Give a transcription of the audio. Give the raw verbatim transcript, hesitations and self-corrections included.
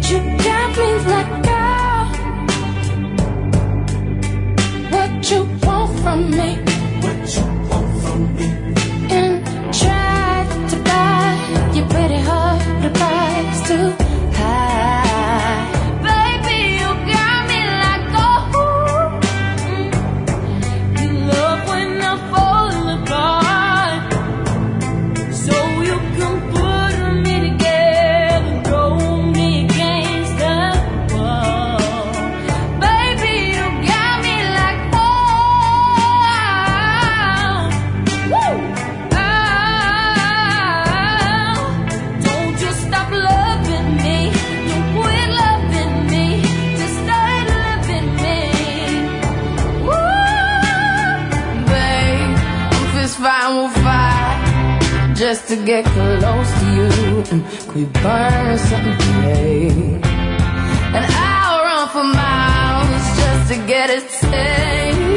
You got me like, girl, what you want from me? What you want from me? And try to buy your pretty heart, the price too high. Baby, you got me like, oh, you love when I fall apart, so you can put me together, throw me against the wall. Baby, you got me like, oh, woo, oh, don't you stop loving me, don't quit loving me, just start loving me. Woo, babe, I'm fist fighting with fire just to get close to you. Mm, Could we burn something today? And I'll run for miles just to get a taste.